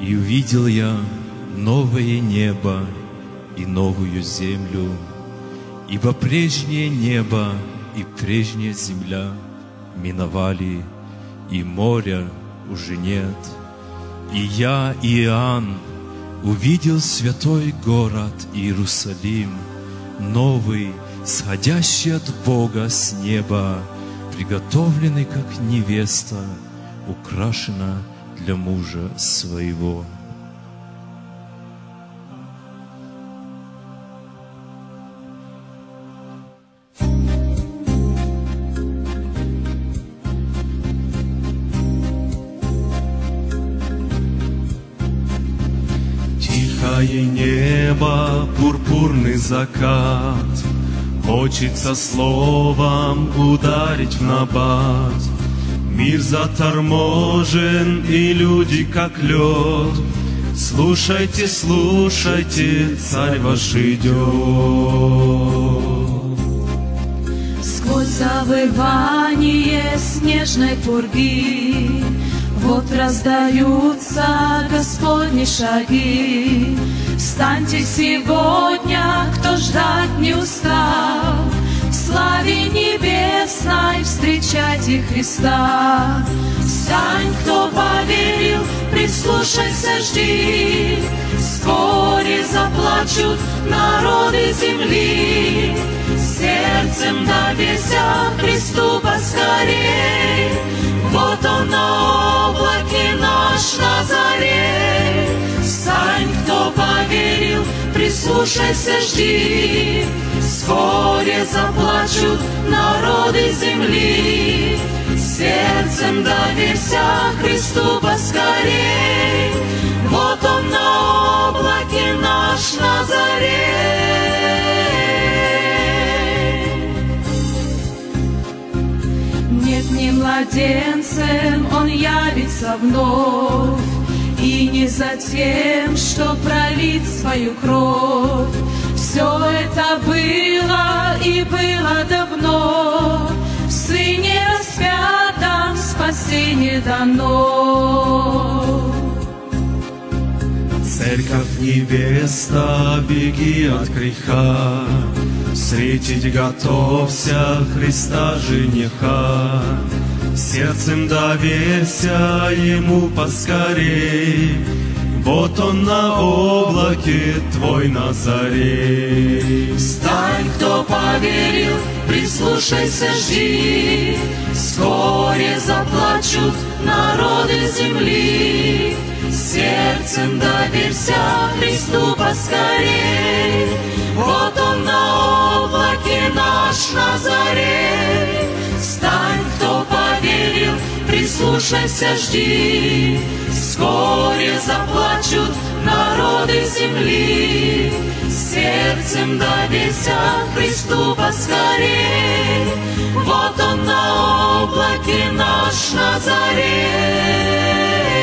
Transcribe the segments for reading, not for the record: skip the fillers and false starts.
И увидел я новое небо и новую землю, ибо прежнее небо и прежняя земля миновали, и моря уже нет. И я, Иоанн, увидел святой город Иерусалим, новый, сходящий от Бога с неба, приготовленный, как невеста, украшена для мужа своего. Тихое небо, пурпурный закат, хочется словом ударить в набат. Мир заторможен, и люди как лед. Слушайте, слушайте, царь ваш идет. Сквозь завывание снежной пурги вот раздаются Господни шаги. Встаньте сегодня, кто ждать не устал, в славе небесной встречайте Христа. Встань, кто поверил, прислушайся, жди, вскоре заплачут народы земли. Сердцем доверься Христу поскорей, вот Он на облаке наш на заре. Встань, кто поверил, прислушайся, жди, вскоре заплачут народы земли. Сердцем доверься Христу поскорей, вот Он на облаке наш на заре. Нет, не младенцем Он явится вновь, и не за тем, что пролить свою кровь. Все это было и было давно, в Сыне распятом спасение дано. Церковь невеста, беги от греха, встретить готовься Христа жениха. Сердцем доверься Ему поскорей, вот Он на облаке твой на заре. Встань, кто поверил, прислушайся, жди, вскоре заплачут народы земли. Сердцем доверься Христу поскорей, вот Он на облаке наш на заре. Встань, кто поверил, прислушайся, жди, вскоре заплачут народы земли. Сердцем доверься Христу поскорей, вот Он на облаке наш на заре.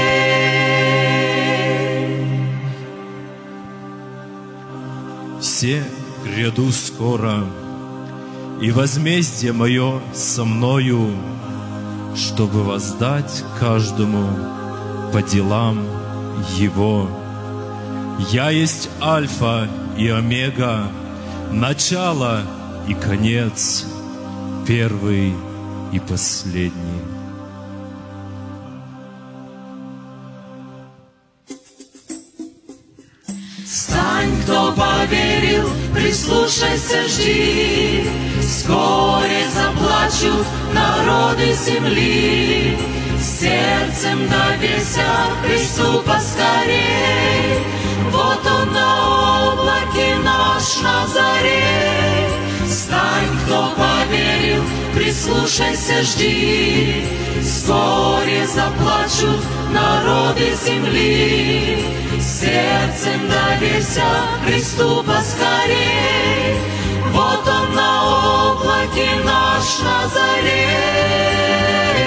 Все гряду скоро, и возмездие мое со мною, чтобы воздать каждому по делам его. Я есть Альфа и Омега, начало и конец, первый и последний. Встань, кто поверил, прислушайся, жди, вскоре заплачут народы земли. Сердцем доверься Христу поскорей, вот Он на облаке наш на заре. Встань, кто поверил, прислушайся, жди, вскоре заплачут народы земли. Сердцем доверься Христу поскорей, вот Он на облаке наш на заре.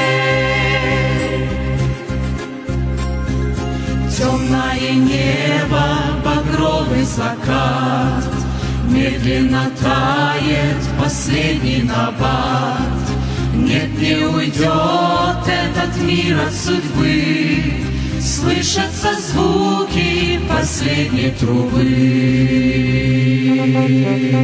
Темное небо, багровый закат, медленно тает последний набат. Нет, не уйдет этот мир от судьбы, слышатся звуки последней трубы.